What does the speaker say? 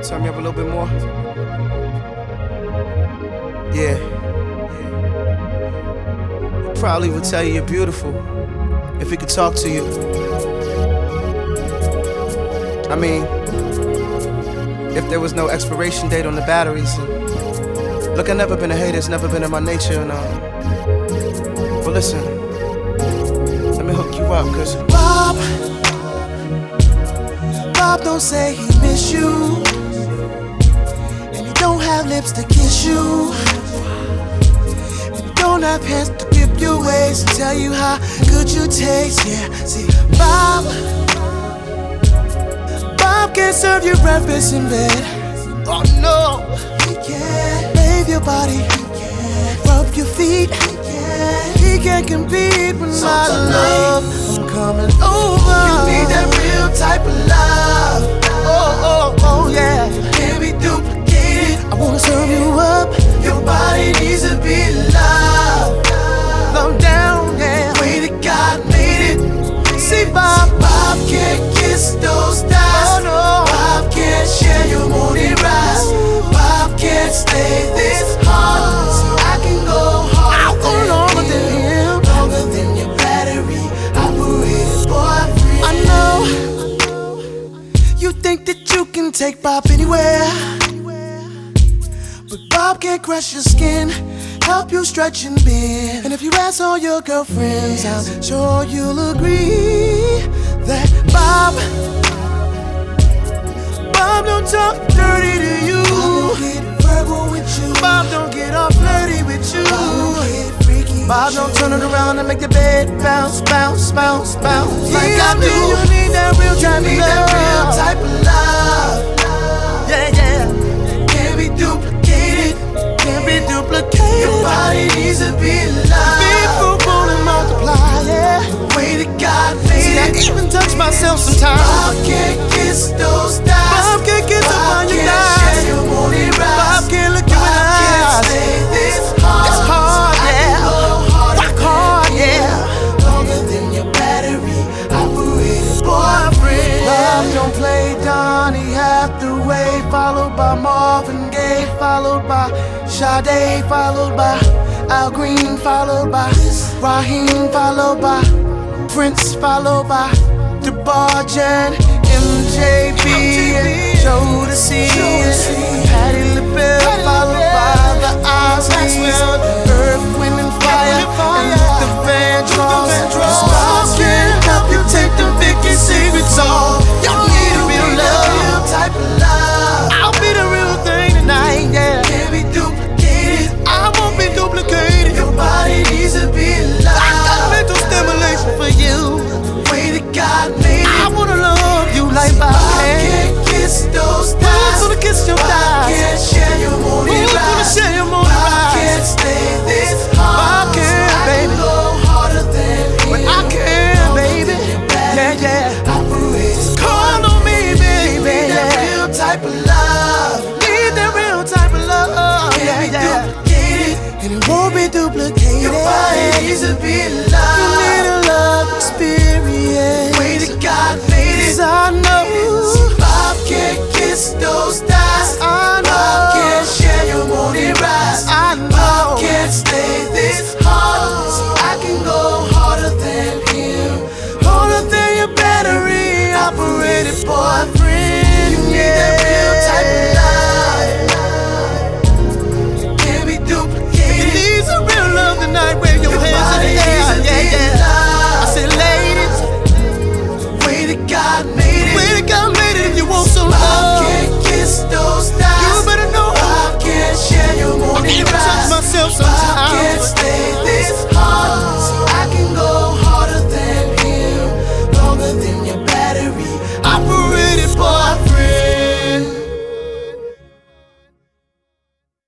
Turn me up a little bit more. Yeah. He probably would tell you you're beautiful if he could talk to you. I mean, if there was no expiration date on the batteries. Look, I've never been a hater, it's never been in my nature. And, but listen, let me hook you up, cause Bob don't say he miss you, and he don't have lips to kiss you, and he don't have hands to grip your waist and tell you how good you taste. Yeah, see, Bob can't serve you breakfast in bed. Oh no, he can't bathe your body, he can't rub your feet, he can't compete with my love. I'm coming over. You need that real type of love. Oh yeah. Can't be duplicated. I wanna serve you up. Your body needs to be loved. Love down, yeah. The way that God made it. See, Bob can't kiss those thighs. Oh no. Bob can't share your morning rise. Bob can't stay this hard. So I can go harder than him, longer than your battery operated boyfriend. I know you think that you can take Bob anywhere, but Bob can't crush your skin, help you stretch and bend. And if you ask all your girlfriends, I'm sure you'll agree that Bob don't talk dirty to you. Bob don't get verbal with you. Bob don't get all flirty with you. Bob don't turn it around and make the bed bounce, bounce, bounce, bounce like I do. You need that real type of love. Yeah, yeah. Can't be duplicated. Can't be duplicated. Your body needs to be loved. Be fruitful and multiply, yeah. The way that God made it. I even touch myself sometimes. Bob can't kiss those thighs. Bob can't kiss up on your thighs. Bob can't look you in the eyes. It's hard, yeah. Rock hard, yeah. Longer than your battery operated boyfriend. Bob don't play Donny Hathaway, followed by Marvin Gaye, followed by Sade, followed by Al Green, followed by Raheem, followed by Prince, followed by DeBarge and MJB and Jodeci and Patti LaBelle, followed by the Eyes Maxwell, Earth, Wind and Fire, and Luther Vandross. Bob can't